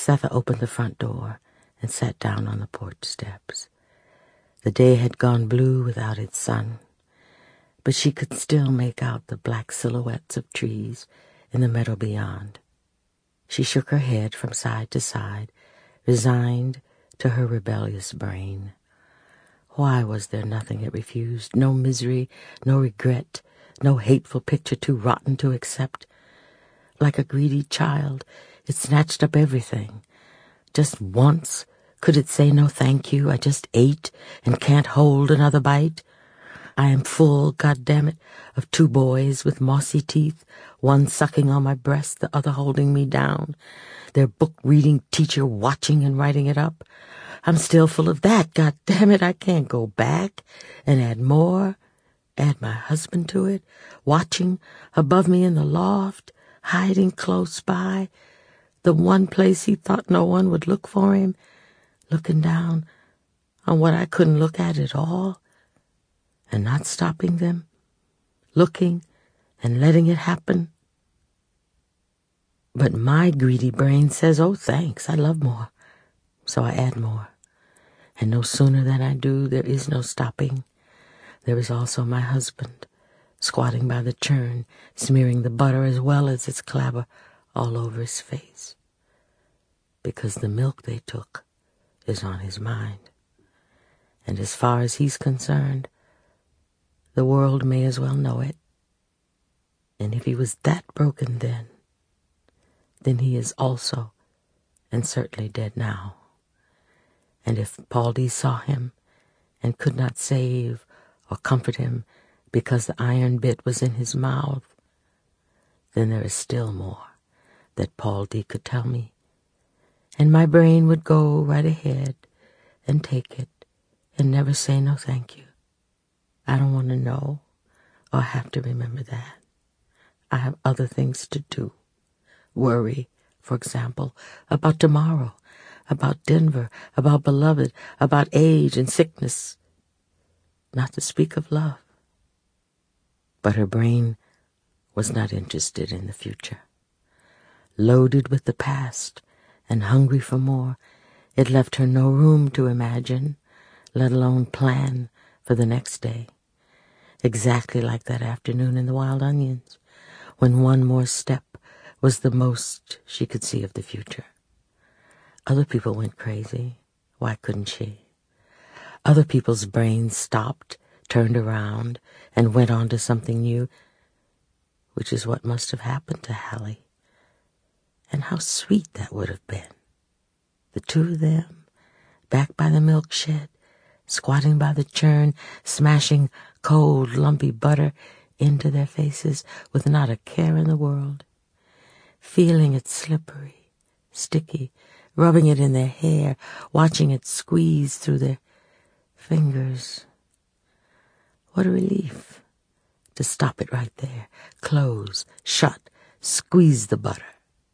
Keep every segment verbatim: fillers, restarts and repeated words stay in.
Setha opened the front door and sat down on the porch steps. The day had gone blue without its sun, but she could still make out the black silhouettes of trees in the meadow beyond. She shook her head from side to side, resigned to her rebellious brain. Why was there nothing it refused? No misery, no regret, no hateful picture too rotten to accept? Like a greedy child, it snatched up everything. Just once could it say no thank you, I just ate and can't hold another bite? I am full, goddammit, of two boys with mossy teeth, one sucking on my breast, the other holding me down, their book-reading teacher watching and writing it up. I'm still full of that, goddammit, I can't go back and add more, add my husband to it, watching above me in the loft, hiding close by, the one place he thought no one would look for him, looking down on what I couldn't look at at all, and not stopping them, looking and letting it happen. But my greedy brain says, oh, thanks, I love more, so I add more. And no sooner than I do, there is no stopping. There is also my husband, squatting by the churn, smearing the butter as well as its clabber all over his face. Because the milk they took is on his mind. And as far as he's concerned, the world may as well know it. And if he was that broken then, then he is also, and certainly dead now. And if Paul D. saw him and could not save or comfort him because the iron bit was in his mouth, then there is still more that Paul D. could tell me, and my brain would go right ahead and take it and never say no thank you. I don't want to know or have to remember that. I have other things to do. Worry, for example, about tomorrow, about Denver, about beloved, about age and sickness, not to speak of love. But her brain was not interested in the future. Loaded with the past and hungry for more, it left her no room to imagine, let alone plan for the next day. Exactly like that afternoon in the Wild Onions, when one more step was the most she could see of the future. Other people went crazy. Why couldn't she? Other people's brains stopped, turned around, and went on to something new, which is what must have happened to Hallie. And how sweet that would have been. The two of them, back by the milk shed, squatting by the churn, smashing cold, lumpy butter into their faces with not a care in the world, feeling it slippery, sticky, rubbing it in their hair, watching it squeeze through their fingers. What a relief to stop it right there, close, shut, squeeze the butter.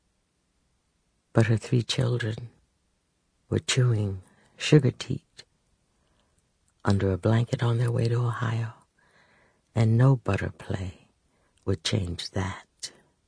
But her three children were chewing sugar teat under a blanket on their way to Ohio, and no butter play would change that.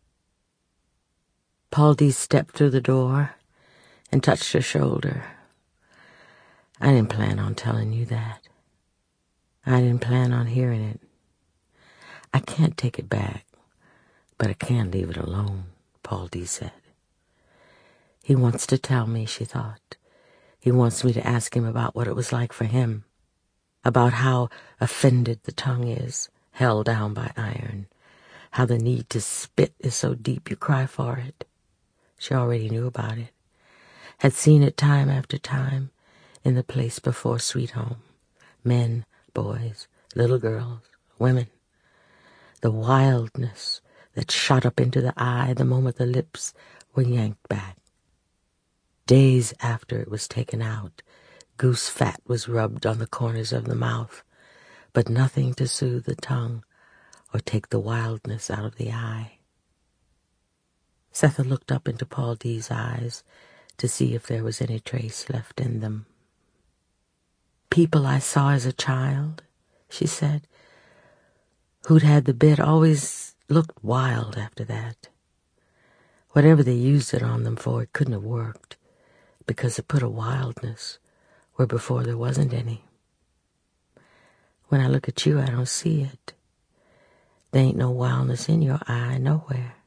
Paul D. stepped through the door and touched her shoulder. I didn't plan on telling you that. I didn't plan on hearing it. I can't take it back, but I can't leave it alone, Paul D. said. He wants to tell me, she thought. He wants me to ask him about what it was like for him, about how offended the tongue is, held down by iron, how the need to spit is so deep you cry for it. She already knew about it, had seen it time after time in the place before Sweet Home. Men, boys, little girls, women. The wildness that shot up into the eye the moment the lips were yanked back. Days after it was taken out, goose fat was rubbed on the corners of the mouth, but nothing to soothe the tongue or take the wildness out of the eye. Setha looked up into Paul D.'s eyes to see if there was any trace left in them. People I saw as a child, she said, who'd had the bit always looked wild after that. Whatever they used it on them for, it couldn't have worked. because it put a wildness where before there wasn't any. When I look at you, I don't see it. There ain't no wildness in your eye nowhere.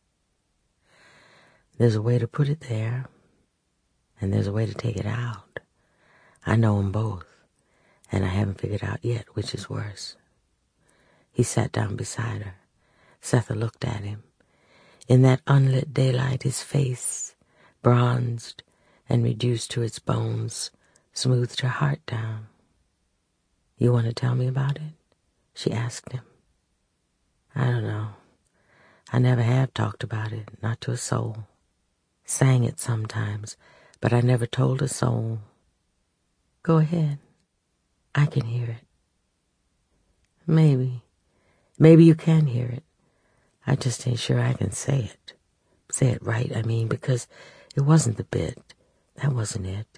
There's a way to put it there, and there's a way to take it out. I know 'em both, and I haven't figured out yet which is worse. He sat down beside her. Setha looked at him. In that unlit daylight, his face, bronzed and reduced to its bones, smoothed her heart down. You want to tell me about it? She asked him. I don't know. I never have talked about it, not to a soul. Sang it sometimes, but I never told a soul. Go ahead. I can hear it. Maybe. Maybe you can hear it. I just ain't sure I can say it. Say it right, I mean, because it wasn't the bit. That wasn't it.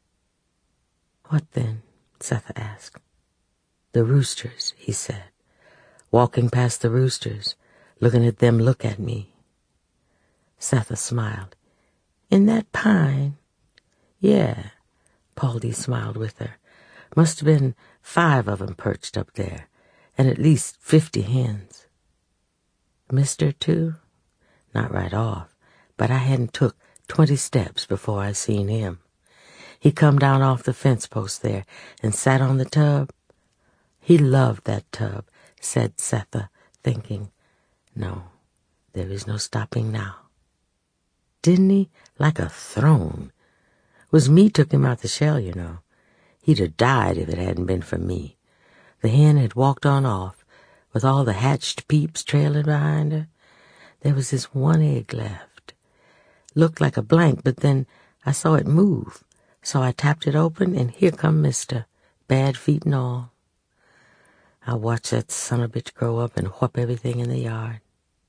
What then? Setha asked. The roosters, he said. Walking past the roosters, looking at them look at me. Setha smiled. In that pine? Yeah. Pauldie smiled with her. Must have been five of 'em perched up there, and at least fifty hens. Mister, too? Not right off, but I hadn't took twenty steps before I seen him. He come down off the fence post there and sat on the tub. He loved that tub, said Setha, thinking, no, there is no stopping now. Didn't he? Like a throne. Was me took him out the shell, you know. He'd have died if it hadn't been for me. The hen had walked on off, with all the hatched peeps trailing behind her. There was this one egg left. Looked like a blank, but then I saw it move, so I tapped it open, and here come Mister, bad feet and all. I watched that son of a bitch grow up and whoop everything in the yard.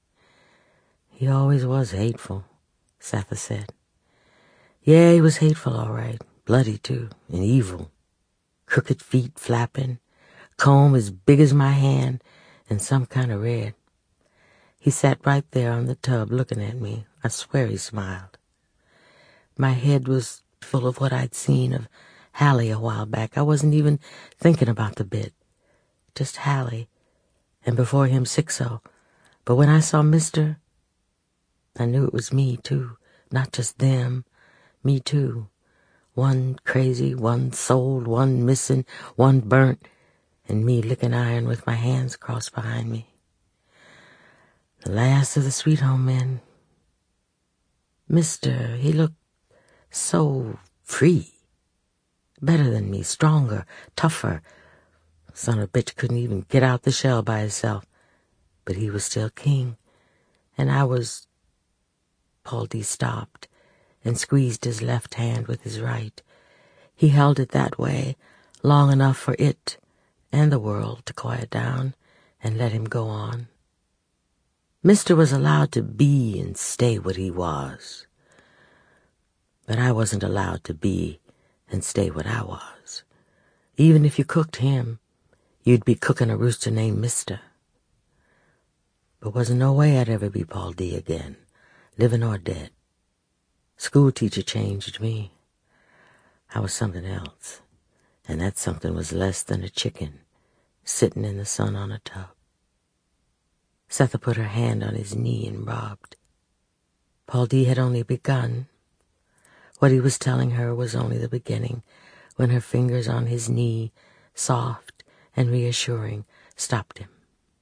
He always was hateful, Setha said. Yeah, he was hateful, all right. Bloody, too, and evil. Crooked feet flapping, comb as big as my hand, and some kind of red. He sat right there on the tub looking at me. I swear he smiled. My head was full of what I'd seen of Hallie a while back. I wasn't even thinking about the bit. Just Hallie, and before him Sixo. But when I saw Mister, I knew it was me, too. Not just them. Me, too. One crazy, one sold, one missing, one burnt, and me licking iron with my hands crossed behind me. The last of the Sweet Home men. Mister, he looked so free. Better than me, stronger, tougher. Son of a bitch couldn't even get out the shell by himself. But he was still king. And I was... Pauldie stopped and squeezed his left hand with his right. He held it that way, long enough for it and the world to quiet down and let him go on. Mister was allowed to be and stay what he was. But I wasn't allowed to be and stay what I was. Even if you cooked him, you'd be cooking a rooster named Mister. But wasn't no way I'd ever be Pauldie again, living or dead. School teacher changed me. I was something else, and that something was less than a chicken sitting in the sun on a tub. Setha put her hand on his knee and robbed. Pauldie had only begun. What he was telling her was only the beginning, when her fingers on his knee, soft and reassuring, stopped him.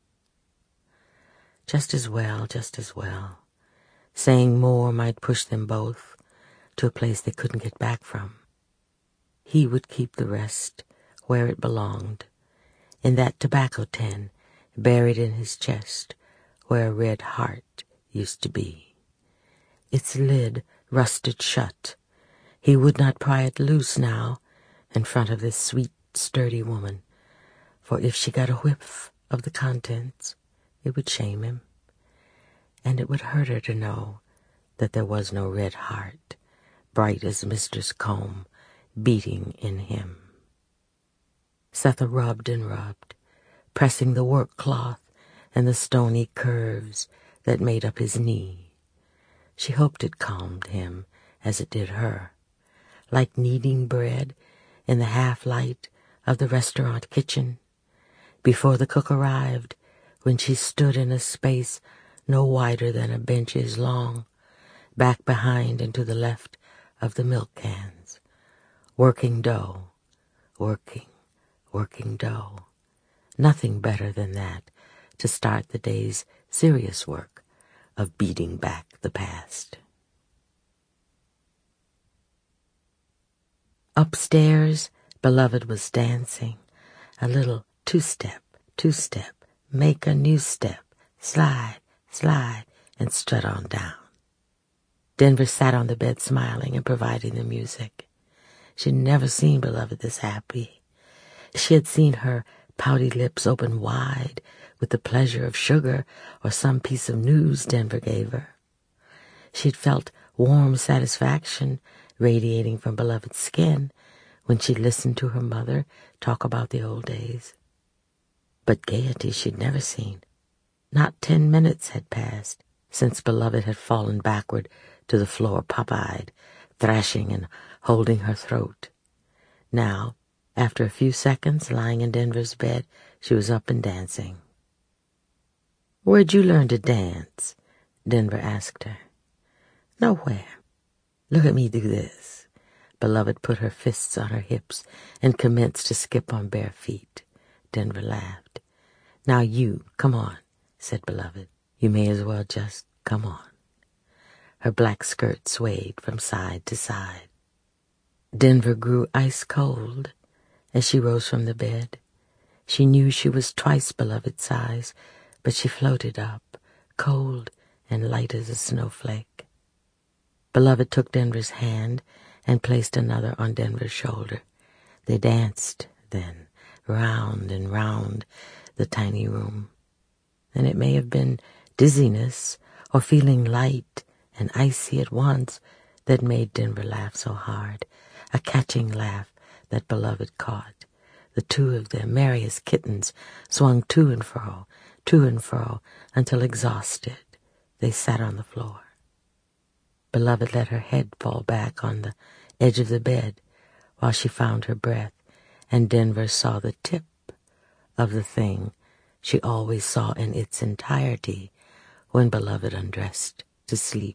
Just as well, just as well. Saying more might push them both to a place they couldn't get back from. He would keep the rest where it belonged, in that tobacco tin buried in his chest where a red heart used to be. Its lid rusted shut. He would not pry it loose now in front of this sweet, sturdy woman, for if she got a whiff of the contents, it would shame him. And it would hurt her to know that there was no red heart, bright as Mister's comb, beating in him. Setha rubbed and rubbed, pressing the work cloth and the stony curves that made up his knee. She hoped it calmed him as it did her, like kneading bread in the half-light of the restaurant kitchen, before the cook arrived, when she stood in a space no wider than a bench is long, back behind and to the left of the milk cans, working dough, working, working dough. Nothing better than that to start the day's serious work of beating back the past. Upstairs, Beloved was dancing, a little two-step, two-step, make a new step, slide, slide, and strut on down. Denver sat on the bed smiling and providing the music. She'd never seen Beloved this happy. She had seen her pouty lips open wide with the pleasure of sugar or some piece of news Denver gave her. She'd felt warm satisfaction radiating from Beloved's skin when she listened to her mother talk about the old days. But gaiety she'd never seen. Not ten minutes had passed since Beloved had fallen backward to the floor pop-eyed, thrashing and holding her throat. Now, after a few seconds lying in Denver's bed, she was up and dancing. "Where'd you learn to dance?" Denver asked her. "Nowhere. Look at me do this." Beloved put her fists on her hips and commenced to skip on bare feet. Denver laughed. "Now you, come on," said Beloved. "You may as well just come on." Her black skirt swayed from side to side. Denver grew ice cold as she rose from the bed. She knew she was twice Beloved's size, but she floated up, cold and light as a snowflake. Beloved took Denver's hand and placed another on Denver's shoulder. They danced, then, round and round the tiny room. And it may have been dizziness or feeling light and icy at once that made Denver laugh so hard, a catching laugh that Beloved caught. The two of them, merry as kittens, swung to and fro, to and fro, until exhausted, they sat on the floor. Beloved let her head fall back on the edge of the bed while she found her breath, and Denver saw the tip of the thing she always saw in its entirety when Beloved undressed to sleep.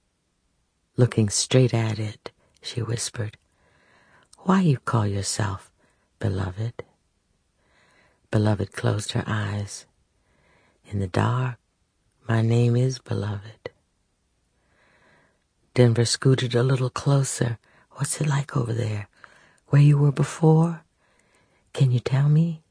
Looking straight at it, she whispered, "Why you call yourself Beloved?" Beloved closed her eyes. "In the dark, my name is Beloved." Denver scooted a little closer. "What's it like over there, where you were before? Can you tell me?"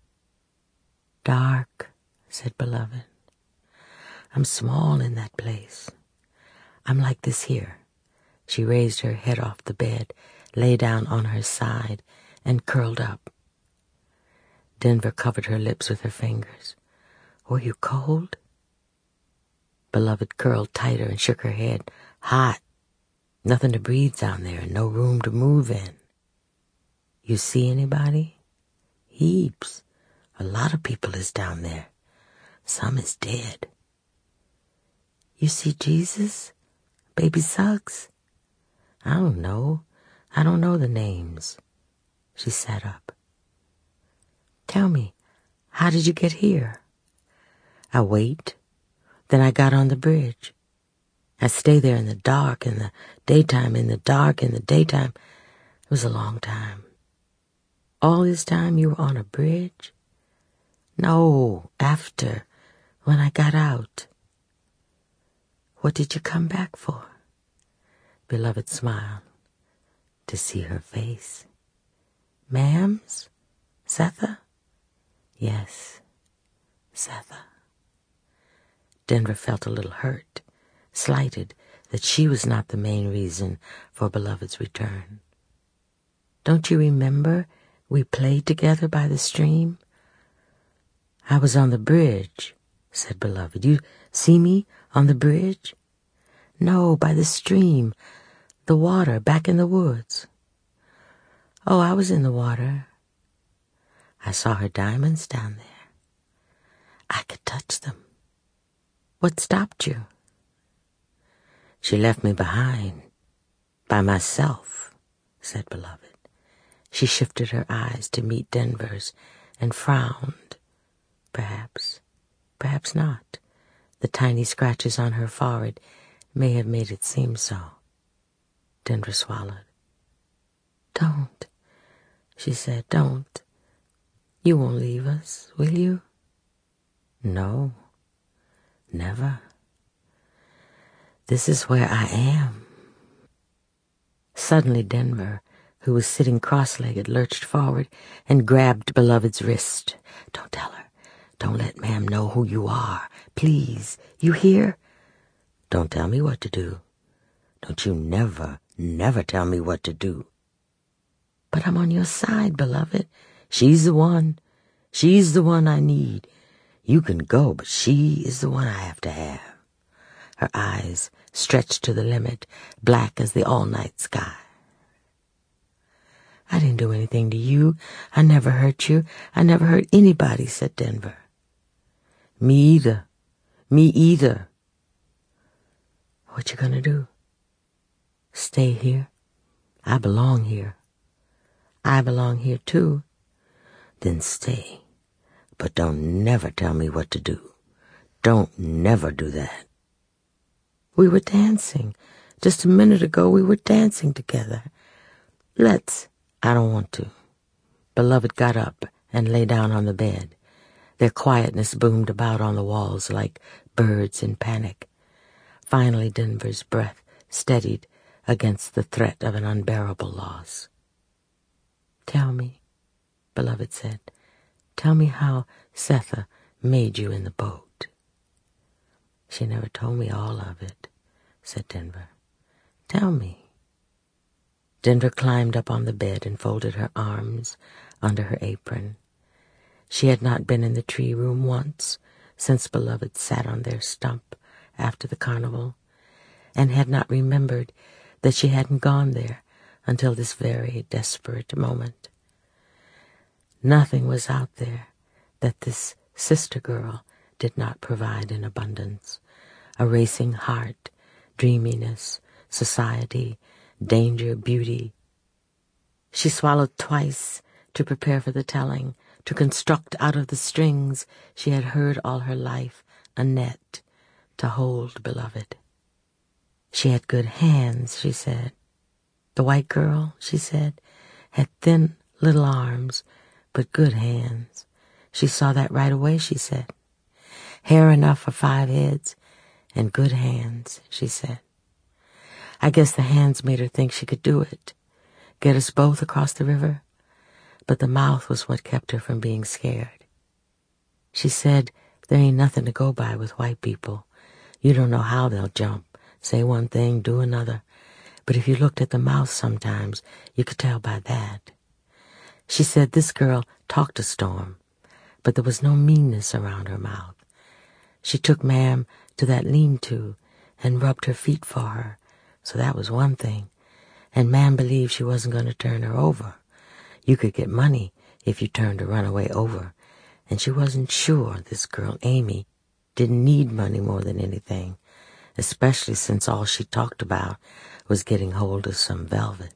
"Dark," said Beloved. "I'm small in that place. I'm like this here." She raised her head off the bed, lay down on her side, and curled up. Denver covered her lips with her fingers. "Were you cold?" Beloved curled tighter and shook her head. "Hot. Nothing to breathe down there and no room to move in." "You see anybody?" "Heaps. A lot of people is down there. Some is dead." "You see Jesus? Baby Suggs?" "I don't know. I don't know the names." She sat up. "Tell me, how did you get here?" "I wait. Then I got on the bridge. I stay there in the dark, in the daytime, in the dark, in the daytime. It was a long time." "All this time you were on a bridge?" "No, after, when I got out." "What did you come back for?" Beloved smiled. "To see her face." "Ma'am's? Setha?" "Yes, Setha." Denver felt a little hurt, slighted that she was not the main reason for Beloved's return. "Don't you remember we played together by the stream?" "I was on the bridge," said Beloved. "You see me on the bridge?" "No, by the stream, the water back in the woods." "Oh, I was in the water." "I saw her diamonds down there. I could touch them." "What stopped you?" "She left me behind, by myself, said Beloved. She shifted her eyes to meet Denver's and frowned. Perhaps, perhaps not. The tiny scratches on her forehead may have made it seem so. Denver swallowed. Don't, she said, don't. You won't leave us, will you? No, never. This is where I am. Suddenly Denver, who was sitting cross-legged, lurched forward and grabbed Beloved's wrist. Don't tell her. Don't let Ma'am know who you are. Please, you hear? Don't tell me what to do. Don't you never, never tell me what to do. But I'm on your side, Beloved. She's the one. She's the one I need. You can go, but she is the one I have to have. Her eyes stretched to the limit, black as the all-night sky. I didn't do anything to you. I never hurt you. I never hurt anybody, said Denver. Me either. Me either. What you gonna do? Stay here? I belong here. I belong here too. Then stay. But don't never tell me what to do. Don't never do that. We were dancing. Just a minute ago we were dancing together. Let's. I don't want to. Beloved got up and lay down on the bed. Their quietness boomed about on the walls like birds in panic. Finally Denver's breath steadied against the threat of an unbearable loss. Tell me, Beloved said, tell me how Setha made you in the boat. She never told me all of it, said Denver. Tell me. Denver climbed up on the bed and folded her arms under her apron. She had not been in the tree room once since Beloved sat on their stump after the carnival, and had not remembered that she hadn't gone there until this very desperate moment. Nothing was out there that this sister girl did not provide in abundance. A racing heart, dreaminess, society, danger, beauty. She swallowed twice to prepare for the telling, to construct out of the strings she had heard all her life a net to hold Beloved. She had good hands, she said. The white girl, she said, had thin little arms, but good hands. She saw that right away, she said. Hair enough for five heads, and good hands, she said. I guess the hands made her think she could do it, get us both across the river, but the mouth was what kept her from being scared. She said, there ain't nothing to go by with white people. You don't know how they'll jump, say one thing, do another, but if you looked at the mouth sometimes, you could tell by that. She said this girl talked to Storm, but there was no meanness around her mouth. She took Ma'am to that lean-to and rubbed her feet for her, so that was one thing, and Ma'am believed she wasn't going to turn her over. You could get money if you turned a runaway over, and she wasn't sure this girl, Amy, didn't need money more than anything, especially since all she talked about was getting hold of some velvet.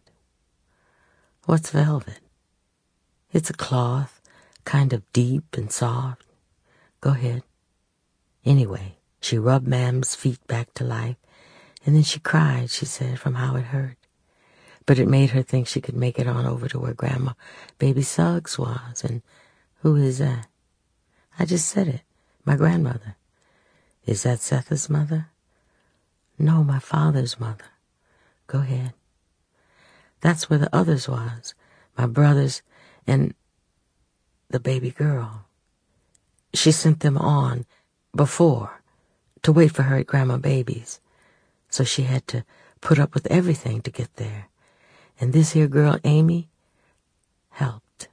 What's velvet? It's a cloth, kind of deep and soft. Go ahead. Anyway, she rubbed Ma'am's feet back to life, and then she cried, she said, from how it hurt. But it made her think she could make it on over to where Grandma Baby Suggs was, and who is that? I just said it, my grandmother. Is that Setha's mother? No, my father's mother. Go ahead. That's where the others was, my brothers and the baby girl. She sent them on before to wait for her at Grandma Baby's, so she had to put up with everything to get there. And this here girl, Amy, helped.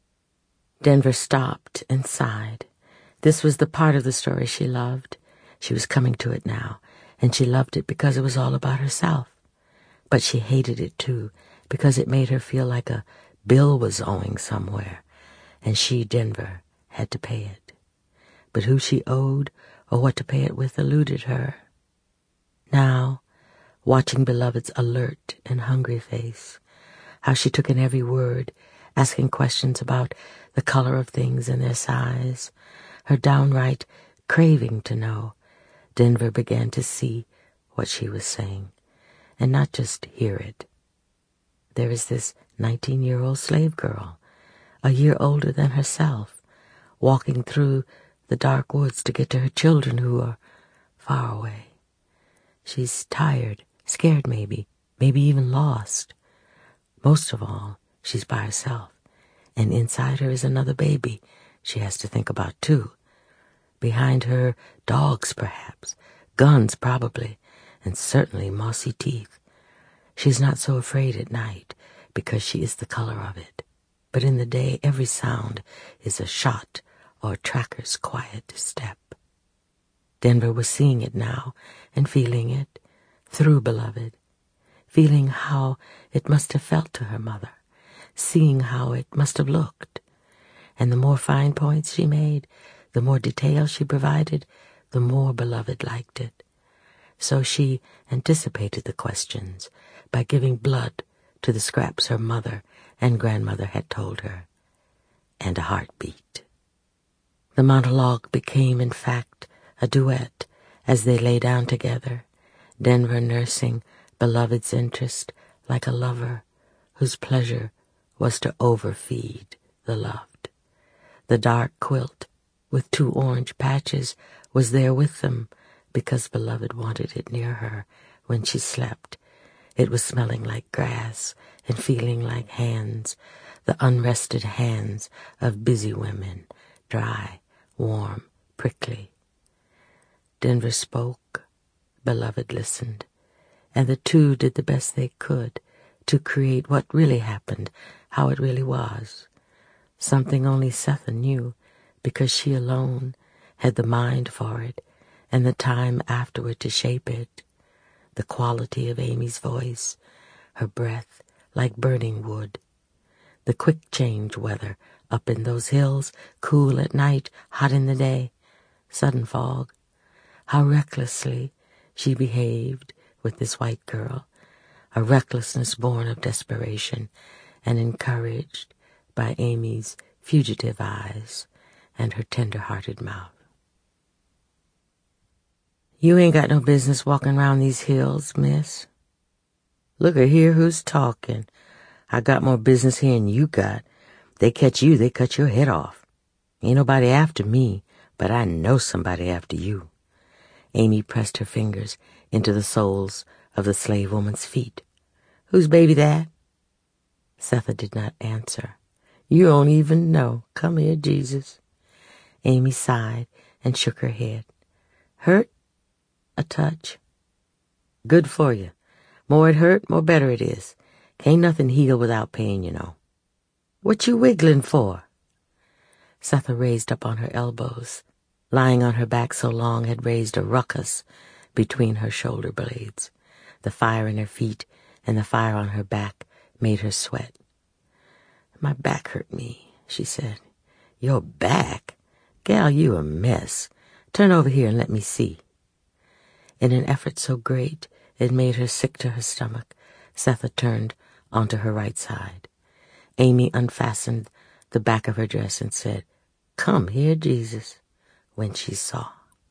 Denver stopped and sighed. This was the part of the story she loved. She was coming to it now, and she loved it because it was all about herself. But she hated it, too, because it made her feel like a bill was owing somewhere, and she, Denver, had to pay it. But who she owed or what to pay it with eluded her. Now, watching Beloved's alert and hungry face, how she took in every word, asking questions about the color of things and their size, her downright craving to know. Denver began to see what she was saying, and not just hear it. There is this nineteen-year-old slave girl, a year older than herself, walking through the dark woods to get to her children who are far away. She's tired, scared maybe, maybe even lost. Most of all, she's by herself, and inside her is another baby she has to think about too. Behind her, dogs perhaps, guns probably, and certainly mossy teeth. She's not so afraid at night, because she is the color of it. But in the day, every sound is a shot or a tracker's quiet step. Denver was seeing it now and feeling it through Beloved, feeling how it must have felt to her mother, seeing how it must have looked. And the more fine points she made, the more detail she provided, the more Beloved liked it. So she anticipated the questions by giving blood to the scraps her mother and grandmother had told her, and a heartbeat. The monologue became, in fact, a duet as they lay down together, Denver nursing Beloved's interest like a lover whose pleasure was to overfeed the loved. The dark quilt with two orange patches was there with them because Beloved wanted it near her when she slept. It was smelling like grass and feeling like hands, the unrested hands of busy women, dry, warm, prickly. Denver spoke, Beloved listened, and the two did the best they could to create what really happened, how it really was. Something only Setha knew, because she alone had the mind for it and the time afterward to shape it. The quality of Amy's voice, her breath like burning wood, the quick change weather up in those hills, cool at night, hot in the day, sudden fog, how recklessly she behaved with this white girl, a recklessness born of desperation and encouraged by Amy's fugitive eyes and her tender-hearted mouth. You ain't got no business walking round these hills, miss. Look at here who's talking. I got more business here than you got. They catch you, they cut your head off. Ain't nobody after me, but I know somebody after you. Amy pressed her fingers into the soles of the slave woman's feet. Whose baby that? Setha did not answer. You don't even know. Come here, Jesus. Amy sighed and shook her head. Hurt? A touch. Good for you. More it hurt, more better it is. Can't nothing heal without pain, you know. What you wiggling for? Setha raised up on her elbows. Lying on her back so long had raised a ruckus between her shoulder blades. The fire in her feet and the fire on her back made her sweat. My back hurt me, she said. Your back? Gal, you a mess. Turn over here and let me see. In an effort so great it made her sick to her stomach, Setha turned onto her right side. Amy unfastened the back of her dress and said, Come here, Jesus, when she saw.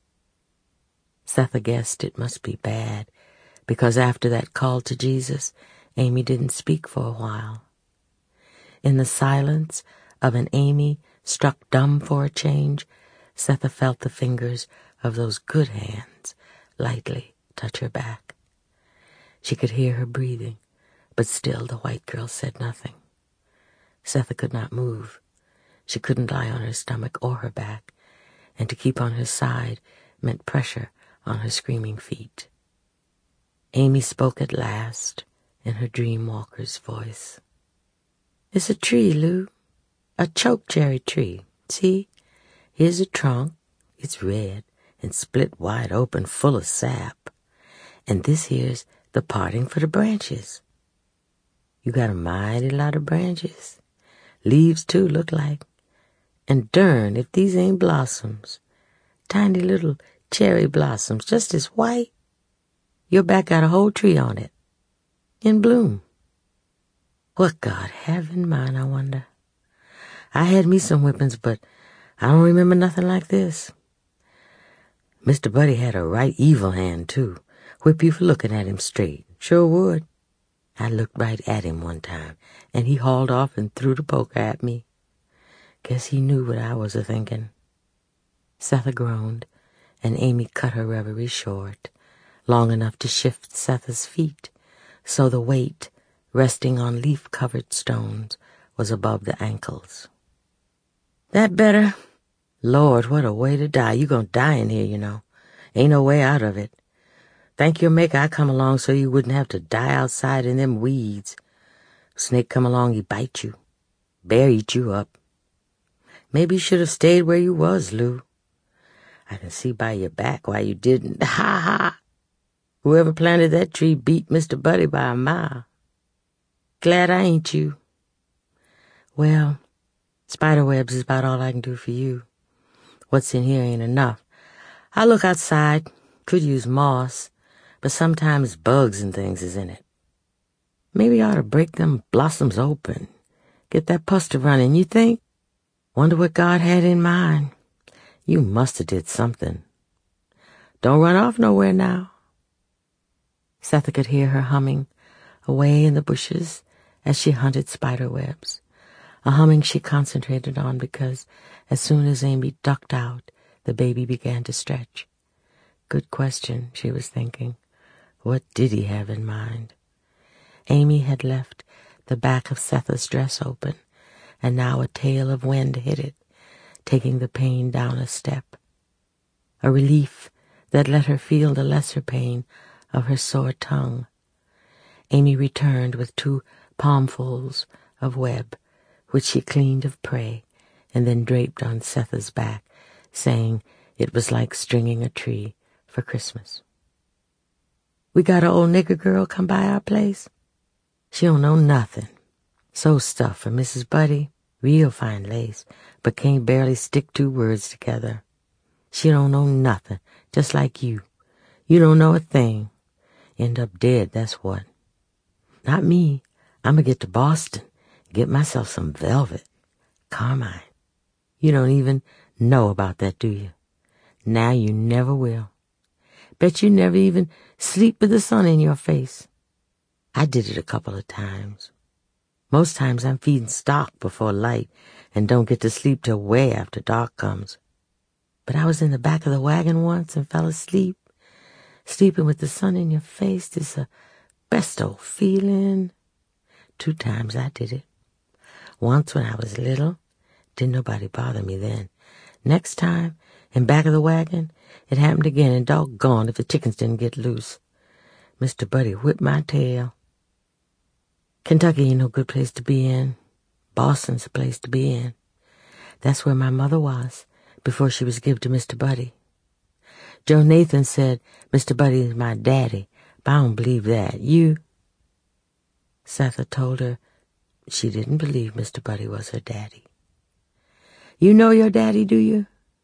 Setha guessed it must be bad, because after that call to Jesus, Amy didn't speak for a while. In the silence of an Amy struck dumb for a change, Setha felt the fingers of those good hands lightly touch her back. She could hear her breathing, but still the white girl said nothing. Setha could not move. She couldn't lie on her stomach or her back, and to keep on her side meant pressure on her screaming feet. Amy spoke at last in her dream walker's voice. It's a tree, Lou, a chokecherry tree. See, here's a trunk. It's red and split wide open full of sap. And this here's the parting for the branches. You got a mighty lot of branches. Leaves, too, look like. And darn if these ain't blossoms. Tiny little cherry blossoms, just as white. Your back got a whole tree on it. In bloom. What God have in mind, I wonder. I had me some whippings, but I don't remember nothing like this. Mister Buddy had a right evil hand, too. Whip you for looking at him straight. Sure would. I looked right at him one time, and he hauled off and threw the poker at me. Guess he knew what I was a-thinking. Setha groaned, and Amy cut her reverie short, long enough to shift Setha's feet, so the weight, resting on leaf-covered stones, was above the ankles. That better? Lord, what a way to die. You gonna die in here, you know. Ain't no way out of it. Thank your maker I come along so you wouldn't have to die outside in them weeds. Snake come along, he bite you. Bear eat you up. Maybe you should have stayed where you was, Lou. I can see by your back why you didn't. Ha ha! Whoever planted that tree beat Mister Buddy by a mile. Glad I ain't you. Well, spiderwebs is about all I can do for you. What's in here ain't enough. I look outside, could use moss, but sometimes bugs and things is in it. Maybe I ought to break them blossoms open, get that pus to running, you think? Wonder what God had in mind. You must have did something. Don't run off nowhere now. Setha could hear her humming away in the bushes as she hunted spiderwebs, a humming she concentrated on because as soon as Amy ducked out, the baby began to stretch. Good question, she was thinking. What did he have in mind? Amy had left the back of Setha's dress open, and now a tail of wind hit it, taking the pain down a step. A relief that let her feel the lesser pain of her sore tongue. Amy returned with two palmfuls of web, which she cleaned of prey and then draped on Setha's back, saying it was like stringing a tree for Christmas. We got an old nigger girl come by our place. She don't know nothing. Sew stuff for Missus Buddy, real fine lace, but can't barely stick two words together. She don't know nothing, just like you. You don't know a thing. End up dead, that's what. Not me. I'ma get to Boston, get myself some velvet. Carmine. You don't even know about that, do you? Now you never will. Bet you never even sleep with the sun in your face. I did it a couple of times. Most times I'm feeding stock before light and don't get to sleep till way after dark comes. But I was in the back of the wagon once and fell asleep. Sleeping with the sun in your face is the best old feeling. Two times I did it. Once when I was little, didn't nobody bother me then. Next time, in back of the wagon, it happened again, and doggone if the chickens didn't get loose. Mister Buddy whipped my tail. Kentucky ain't no good place to be in. Boston's the place to be in. That's where my mother was before she was given to Mister Buddy. Joe Nathan said Mister Buddy is my daddy, but I don't believe that. You? Setha told her she didn't believe Mister Buddy was her daddy. You know your daddy, do you?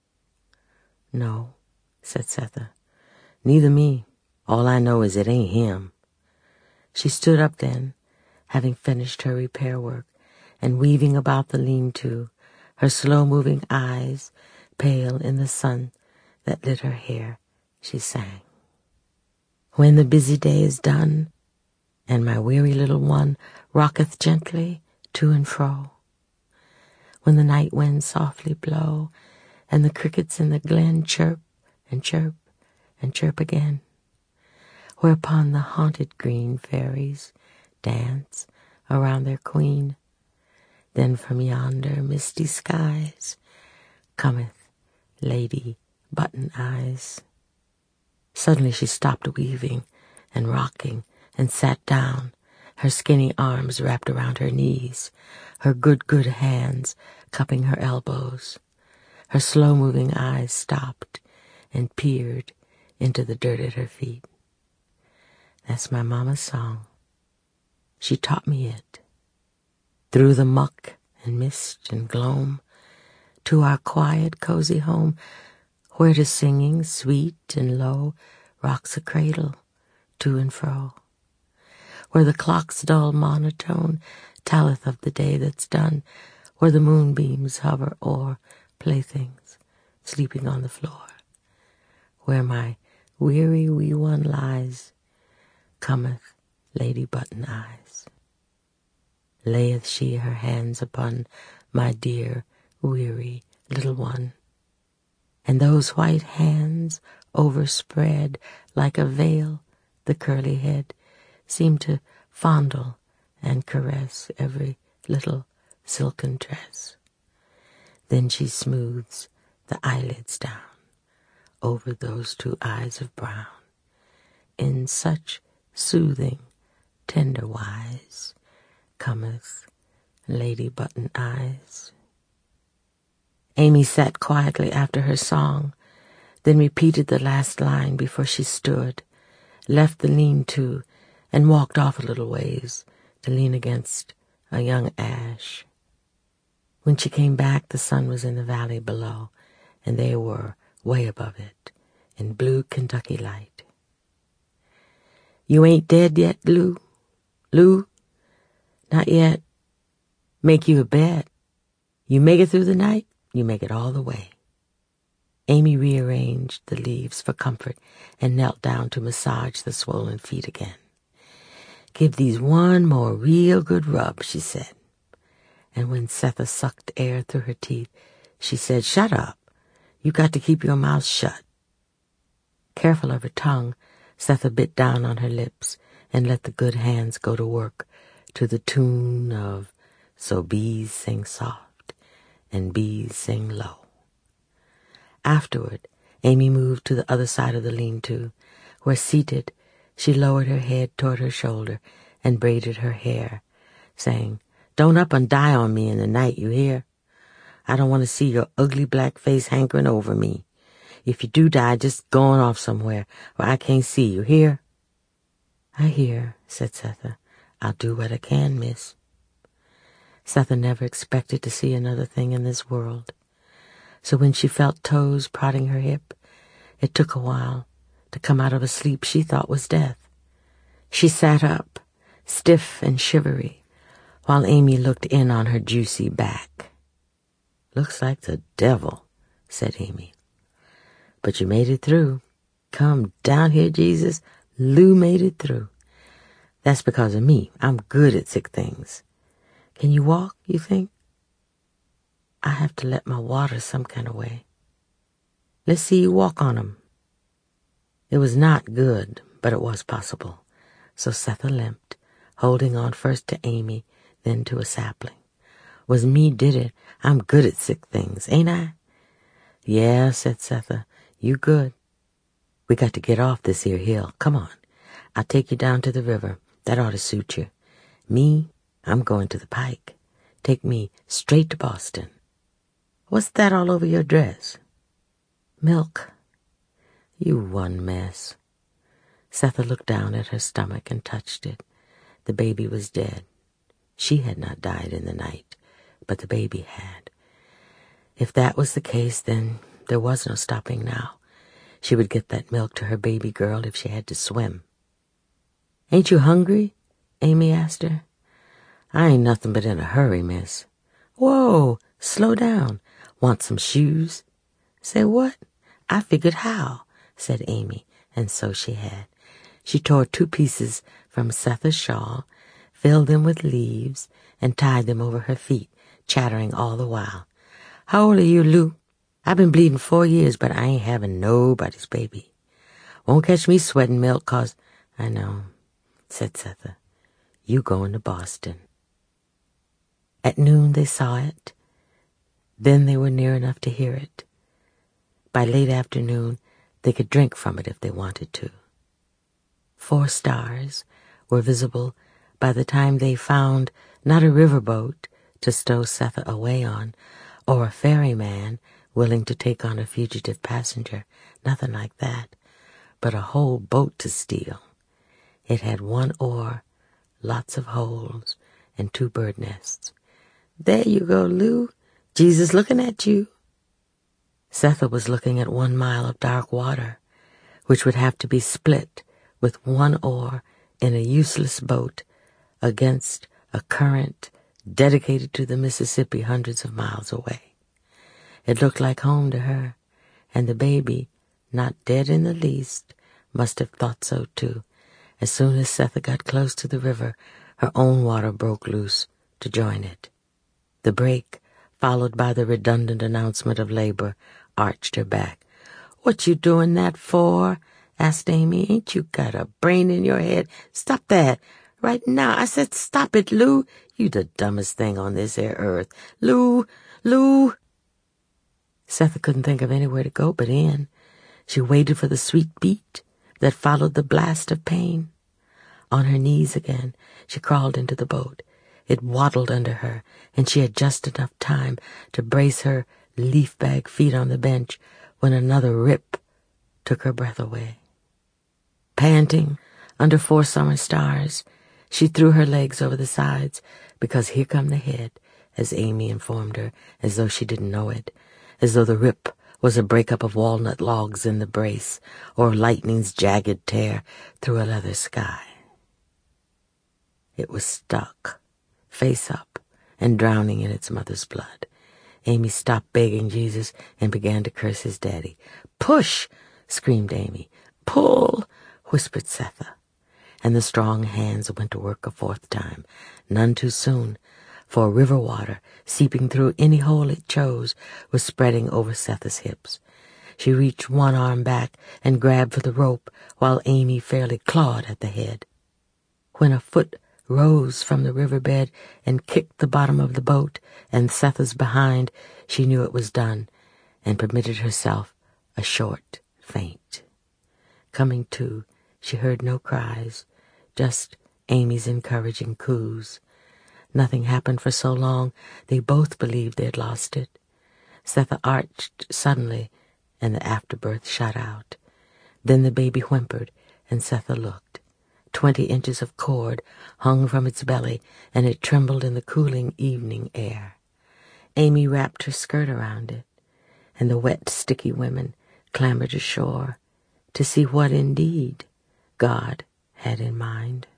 No, said Setha. Neither me. All I know is it ain't him. She stood up then, having finished her repair work, and weaving about the lean-to, her slow-moving eyes pale in the sun that lit her hair, she sang. When the busy day is done, and my weary little one rocketh gently to and fro, when the night winds softly blow, and the crickets in the glen chirp and chirp and chirp again, whereupon the haunted green fairies dance around their queen, then from yonder misty skies cometh Lady Button-Eyes. Suddenly she stopped weaving and rocking and sat down, her skinny arms wrapped around her knees, her good, good hands cupping her elbows. Her slow-moving eyes stopped and peered into the dirt at her feet. That's my mama's song. She taught me it. Through the muck and mist and gloam, to our quiet, cozy home, where to singing, sweet and low, rocks a cradle to and fro, where the clock's dull monotone telleth of the day that's done, where the moonbeams hover o'er playthings sleeping on the floor. Where my weary wee one lies, cometh Lady Button Eyes. Layeth she her hands upon my dear, weary little one, and those white hands overspread like a veil the curly head, seem to fondle and caress every little silken tress. Then she smooths the eyelids down over those two eyes of brown, in such soothing, tender wise cometh Lady Button Eyes. Amy sat quietly after her song, then repeated the last line before she stood, left the lean-to, and walked off a little ways to lean against a young ash. When she came back, the sun was in the valley below, and they were way above it, in blue Kentucky light. "You ain't dead yet, Lou? Lou? Not yet. Make you a bet. You make it through the night, you make it all the way." Amy rearranged the leaves for comfort and knelt down to massage the swollen feet again. "Give these one more real good rub," she said. And when Setha sucked air through her teeth, she said, "Shut up. You got to keep your mouth shut." Careful of her tongue, Setha bit down on her lips and let the good hands go to work to the tune of "So Bees Sing Soft and Bees Sing Low." Afterward, Amy moved to the other side of the lean-to, where, seated, she lowered her head toward her shoulder and braided her hair, saying, "Don't up and die on me in the night, you hear? I don't want to see your ugly black face hankering over me. If you do die, just go on off somewhere where I can't see you, hear?" "I hear," said Setha. "I'll do what I can, miss." Setha never expected to see another thing in this world. So when she felt toes prodding her hip, it took a while to come out of a sleep she thought was death. She sat up, stiff and shivery, while Amy looked in on her juicy back. "Looks like the devil," said Amy. "But you made it through. Come down here, Jesus. Lou made it through. That's because of me. I'm good at sick things. Can you walk, you think?" "I have to let my water some kind of way." "Let's see you walk on 'em." It was not good, but it was possible. So Setha limped, holding on first to Amy, then to a sapling. "Was me did it. I'm good at sick things, ain't I?" "Yeah," said Setha. "You good. We got to get off this here hill. Come on. I'll take you down to the river. That ought to suit you. Me, I'm going to the pike. Take me straight to Boston. What's that all over your dress?" "Milk." "You one mess." Setha looked down at her stomach and touched it. The baby was dead. She had not died in the night, but the baby had. If that was the case, then there was no stopping now. She would get that milk to her baby girl if she had to swim. "Ain't you hungry?" Amy asked her. "I ain't nothing but in a hurry, miss." "Whoa, slow down. Want some shoes?" "Say what? I figured how," said Amy, and so she had. She tore two pieces from Setha's shawl, filled them with leaves, and tied them over her feet, chattering all the while. "How old are you, Lou? I've been bleeding four years, but I ain't having nobody's baby. Won't catch me sweating milk, 'cause—" "I know," said Setha. "You going to Boston." At noon they saw it. Then they were near enough to hear it. By late afternoon, they could drink from it if they wanted to. Four stars were visible by the time they found not a riverboat to stow Setha away on, or a ferryman willing to take on a fugitive passenger, nothing like that, but a whole boat to steal. It had one oar, lots of holes, and two bird nests. "There you go, Lou. Jesus looking at you." Setha was looking at one mile of dark water, which would have to be split with one oar in a useless boat against a current dedicated to the Mississippi hundreds of miles away. It looked like home to her, and the baby, not dead in the least, must have thought so too. As soon as Setha got close to the river, her own water broke loose to join it. The break, followed by the redundant announcement of labor, arched her back. "What you doing that for?" asked Amy. "Ain't you got a brain in your head? Stop that. Right now. I said stop it, Lou. You the dumbest thing on this here earth. Lou, Lou." Setha couldn't think of anywhere to go but in. She waited for the sweet beat that followed the blast of pain. On her knees again, she crawled into the boat. It waddled under her, and she had just enough time to brace her leaf-bag feet on the bench when another rip took her breath away. Panting, under four summer stars, she threw her legs over the sides, because here come the head, as Amy informed her, as though she didn't know it, as though the rip was a breakup of walnut logs in the brace, or lightning's jagged tear through a leather sky. It was stuck, face up, and drowning in its mother's blood. Amy stopped begging Jesus and began to curse his daddy. "Push!" screamed Amy. "Pull!" whispered Setha. And the strong hands went to work a fourth time, none too soon, for river water, seeping through any hole it chose, was spreading over Setha's hips. She reached one arm back and grabbed for the rope, while Amy fairly clawed at the head. When a foot rose from the riverbed and kicked the bottom of the boat and Setha's behind, she knew it was done, and permitted herself a short faint. Coming to, she heard no cries, just Amy's encouraging coos. Nothing happened for so long they both believed they'd lost it. Setha arched suddenly, and the afterbirth shot out. Then the baby whimpered, and Setha looked. Twenty inches of cord hung from its belly, and it trembled in the cooling evening air. Amy wrapped her skirt around it, and the wet, sticky women clambered ashore to see what, indeed, God had in mind.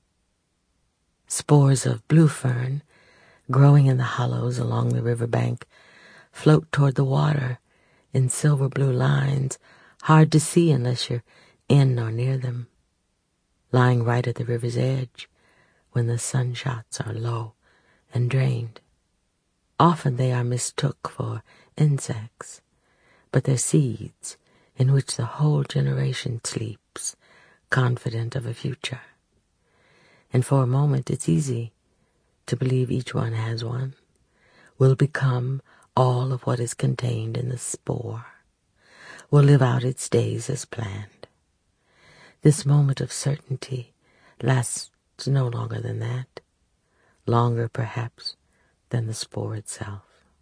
Spores of blue fern, growing in the hollows along the river bank, float toward the water in silver blue lines, hard to see unless you're in or near them. Lying right at the river's edge, when the sunshots are low and drained. Often they are mistook for insects, but they're seeds in which the whole generation sleeps, confident of a future. And for a moment it's easy to believe each one has one, will become all of what is contained in the spore, will live out its days as planned. This moment of certainty lasts no longer than that, longer perhaps than the spore itself.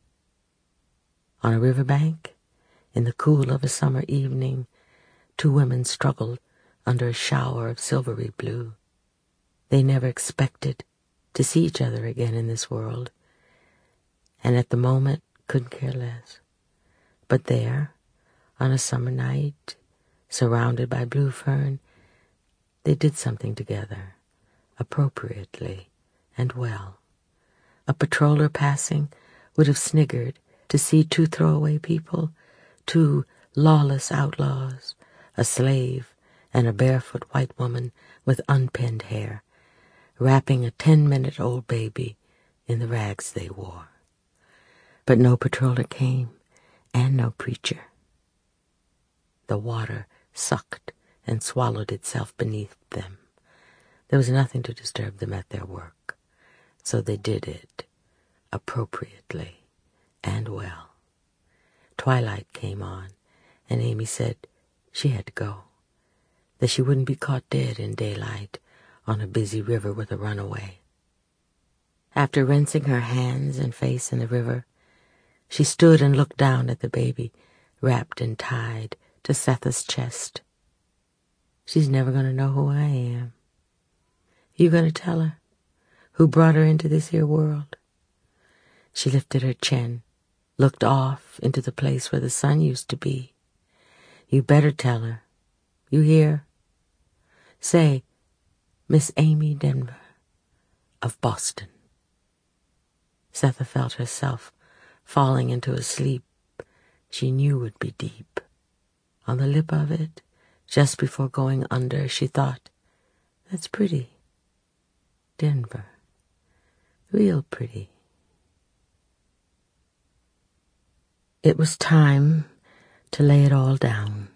On a riverbank, in the cool of a summer evening, two women struggled under a shower of silvery blue. They never expected to see each other again in this world, and at the moment couldn't care less. But there, on a summer night, surrounded by blue fern, they did something together, appropriately and well. A patroller passing would have sniggered to see two throwaway people, two lawless outlaws, a slave and a barefoot white woman with unpinned hair, wrapping a ten-minute-old baby in the rags they wore. But no patroller came, and no preacher. The water sucked and swallowed itself beneath them. There was nothing to disturb them at their work, so they did it appropriately and well. Twilight came on, and Amy said she had to go, that she wouldn't be caught dead in daylight on a busy river with a runaway. After rinsing her hands and face in the river, she stood and looked down at the baby, wrapped and tied to Setha's chest. She's never going to know who I am. You going to tell her who brought her into this here world? She lifted her chin, looked off into the place where the sun used to be. You better tell her. You hear? Say, Miss Amy Denver of Boston. Setha felt herself falling into a sleep she knew would be deep. On the lip of it, just before going under, she thought, "That's pretty. Denver. Real pretty." It was time to lay it all down.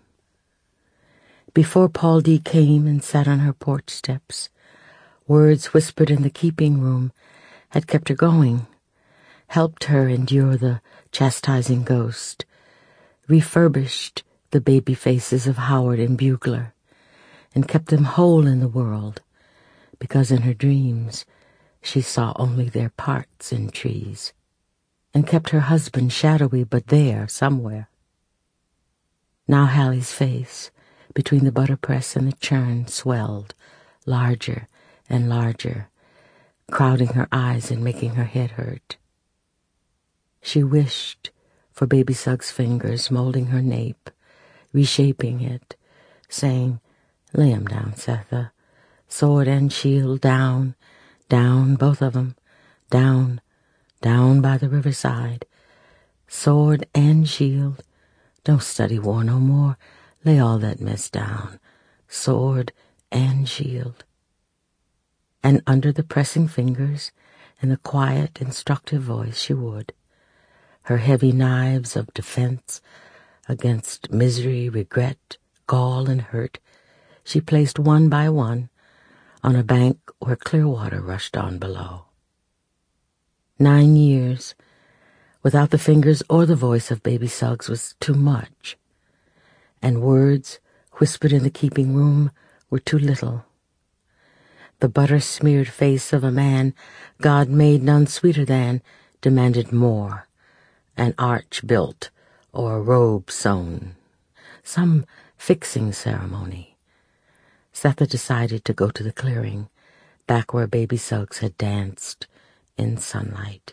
Before Paul D. came and sat on her porch steps, words whispered in the keeping room had kept her going, helped her endure the chastising ghost, refurbished the baby faces of Howard and Bugler, and kept them whole in the world, because in her dreams she saw only their parts in trees, and kept her husband shadowy but there, somewhere. Now Hallie's face, between the butter press and the churn, swelled, larger and larger, crowding her eyes and making her head hurt. She wished for Baby Suggs' fingers molding her nape, reshaping it, saying, "Lay 'em down, Setha. Sword and shield down, down, both of 'em, down, down by the riverside. Sword and shield. Don't study war no more. Lay all that mess down. Sword and shield." And under the pressing fingers and the quiet, instructive voice she would, her heavy knives of defense against misery, regret, gall, and hurt, she placed one by one on a bank where clear water rushed on below. Nine years without the fingers or the voice of Baby Suggs was too much, and words whispered in the keeping room were too little. The butter-smeared face of a man God made none sweeter than demanded more, an arch built or a robe sewn, some fixing ceremony. Setha decided to go to the clearing, back where Baby Suggs had danced in sunlight.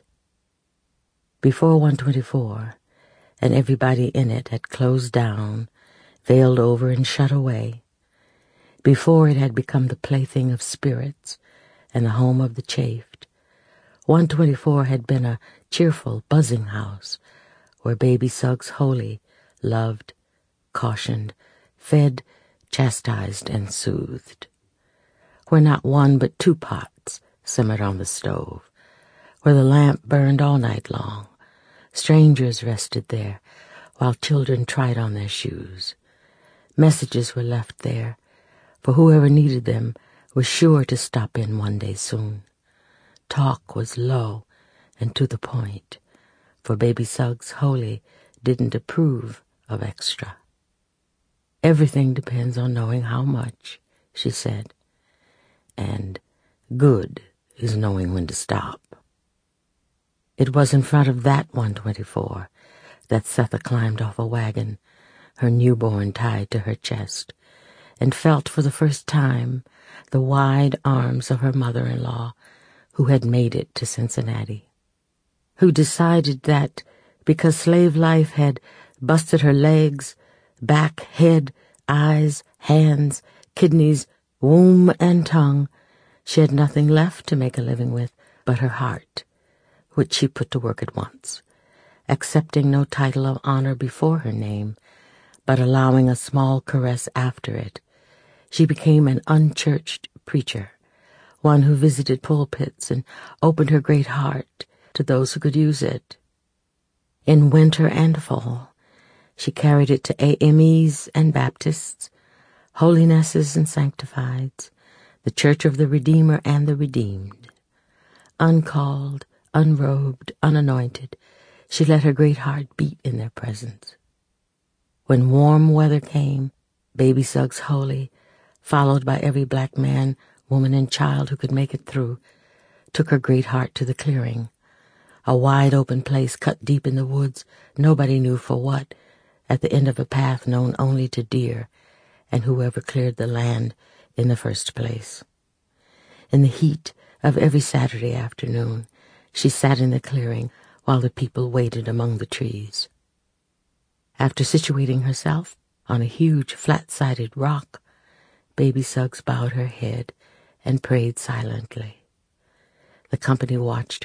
Before one twenty-four, and everybody in it had closed down, veiled over and shut away, before it had become the plaything of spirits and the home of the chafed, one twenty-four had been a cheerful, buzzing house where Baby Suggs Holy loved, cautioned, fed, chastised, and soothed, where not one but two pots simmered on the stove, where the lamp burned all night long. Strangers rested there while children tried on their shoes. Messages were left there, for whoever needed them was sure to stop in one day soon. Talk was low and to the point, for Baby Suggs Holy didn't approve of extra. "Everything depends on knowing how much," she said, "and good is knowing when to stop." It was in front of that one twenty-four that Setha climbed off a wagon, her newborn tied to her chest, and felt for the first time the wide arms of her mother-in-law, who had made it to Cincinnati, who decided that because slave life had busted her legs, back, head, eyes, hands, kidneys, womb, and tongue, she had nothing left to make a living with but her heart, which she put to work at once, accepting no title of honor before her name, but allowing a small caress after it. She became an unchurched preacher, one who visited pulpits and opened her great heart to those who could use it. In winter and fall, she carried it to A M Es and Baptists, holinesses and sanctifieds, the Church of the Redeemer and the Redeemed. Uncalled, unrobed, unanointed, she let her great heart beat in their presence. When warm weather came, Baby Suggs Holy, followed by every black man, woman, and child who could make it through, took her great heart to the clearing, a wide-open place cut deep in the woods, nobody knew for what, at the end of a path known only to deer and whoever cleared the land in the first place. In the heat of every Saturday afternoon, she sat in the clearing while the people waited among the trees. After situating herself on a huge flat-sided rock, Baby Suggs bowed her head and prayed silently. The company watched her,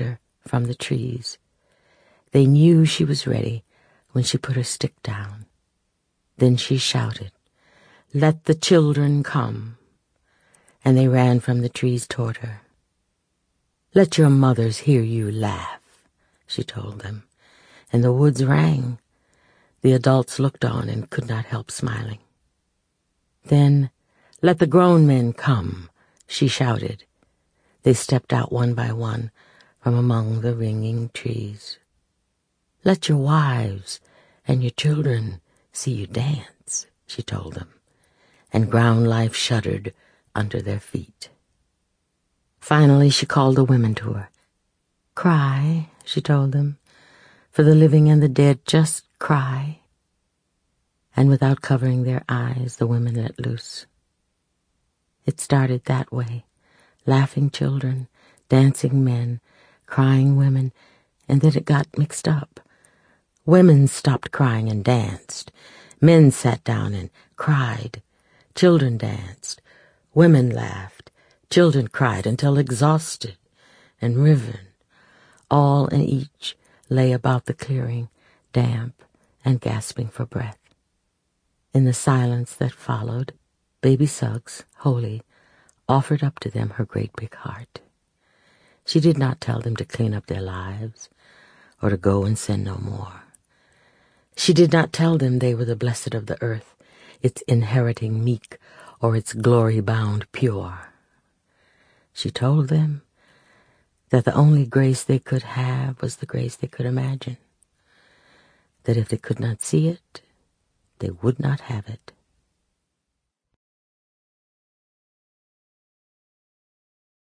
from the trees. They knew she was ready when she put her stick down. Then she shouted, "Let the children come," and they ran from the trees toward her. "Let your mothers hear you laugh," she told them, and the woods rang. The adults looked on and could not help smiling. Then, "Let the grown men come," she shouted. They stepped out one by one from among the ringing trees. "Let your wives and your children see you dance," she told them, and ground life shuddered under their feet. Finally, she called the women to her. "Cry," she told them, "for the living and the dead, just cry." And without covering their eyes, the women let loose. It started that way, laughing children, dancing men, crying women, and then it got mixed up. Women stopped crying and danced. Men sat down and cried. Children danced. Women laughed. Children cried until exhausted and riven. All and each lay about the clearing, damp and gasping for breath. In the silence that followed, Baby Suggs, holy, offered up to them her great big heart. She did not tell them to clean up their lives or to go and sin no more. She did not tell them they were the blessed of the earth, its inheriting meek or its glory-bound pure. She told them that the only grace they could have was the grace they could imagine, that if they could not see it, they would not have it.